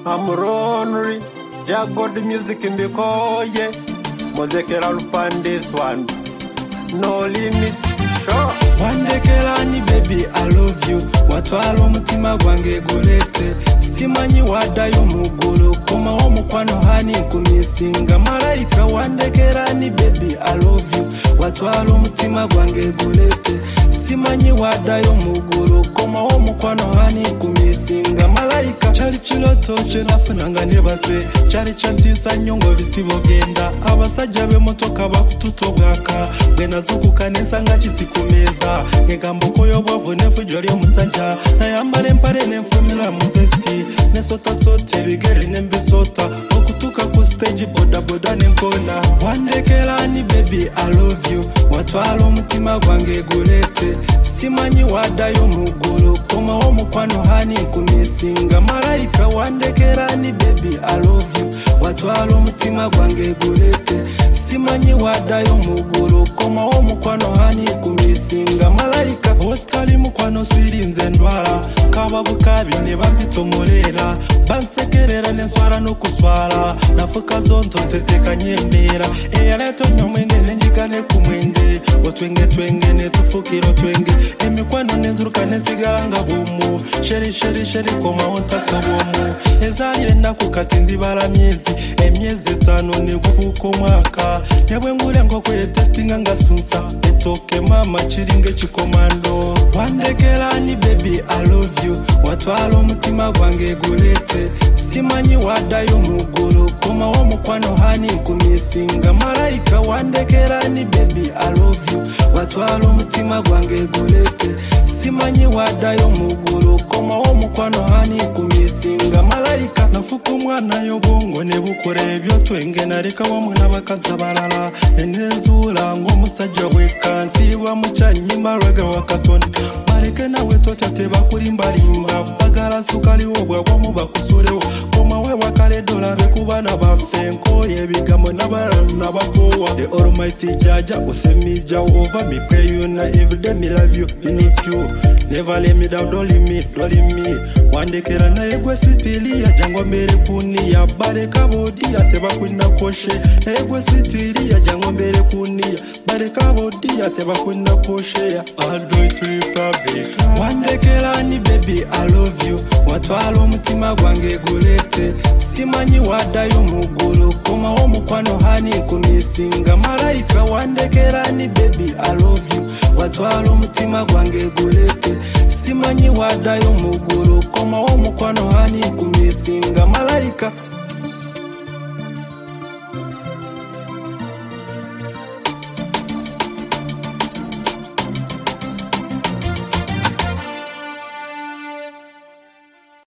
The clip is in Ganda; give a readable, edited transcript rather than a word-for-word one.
I'm Ronry, yeah, got the music in the car, yeah. Mozekera Lupan this one, no limit, sure. Wandekelani baby, I love you. Watwalo mutima gwange golete. Simanyi wadayo mugulu. Koma omukwano hani kumisinga. Malaika wandekelani baby, I love you. Watwalo mutima gwange golete. Simanyi wadayo mugulu. Koma omukwano hani kumisinga. Malaika chali chiloto chenafunanga nebase. Chali chantisa nyongo visibo genda. Abasajja be motoka bakututobwaka. Gena zuku kanesa nga chitikumeza. Ngegambo koyo bwavu nefujo lyo musajja. Nayambala empale nenfumira mu vesti. Nesota sote bigere nembisota. Okutuka ku stage boda boda nenkona. Wandekelani baby I love you. Watwala omutima gwange gulete. Simanyi wadayo mugulu. Koma omukwano hani kumisinga. Malaika wandekelani baby I love you. Watwala omutima gwange gulete. Simanyi wadayo mugulu. Koma omukwano hani kumisinga. Malaika otali mukwano swirinze ndwala. Kaba bukabi ne bambito molera. Bansekerera nenswara nokuswala. Nafuka zonto teteka nyembera. Eyaleto nyomwenge nenjikane kumwenge. Otwenge twenge netufukiro twenge. Emikwano nenzuruka nesigala nga bumu. Sheri sheri sheri koma ontasa bumu. Ezali ennaku kati nzibala myezi. Emyezi 5 negufuka omwaka. Nebwe ngule nkokwe testinga nga sunsa. Etoke mama chiringe chikomando. Wandekelani baby I love you. Watwala omutima gwange gulete. Simanyi wadayo mugulu. Koma omukwano hani kumisinga. Malaika wandekelani baby I love you. Watwala omutima gwange gulete. Simanyi wadayo mugulu. Koma omukwano hani kumisinga. Malaika nafuka omwana y'obwongo ne bukora ebyo twenge nareka wamu n'abakazi abalala. Enezula ng'omusajja bwekansiibwa mu kyanyima lwega wa Katonda. Baleke nawe totya tebakulimbalimba. Bagala sukaliwo bwabwamu bakusulewo. Koma we wakale dola bekubana baffe nkoye ebigambo n'abalala bakowa. The Almighty Jaja osemi Jehovah me pray you na everyday me love you me need you. Never let me down, don't leave me, don't leave me. Wandekera na egwe switili ya jangwa mbere kuni ya bareka bodi ya teba kwina koshe. Egwe switili ya jangwa mbere kuni ya bareka bodi ya teba kwina koshe ya Aldo Republic. Wandekelani baby I love you. Watwala omutima gwange gulete. Simanyi wadayo mugulu. Koma omukwano hani kumisinga. Malaika wandekelani baby I love you. Watwala omutima gwange gulete. Simanyi wadayo mugulu. Koma omukwano hani kumisinga. Malaika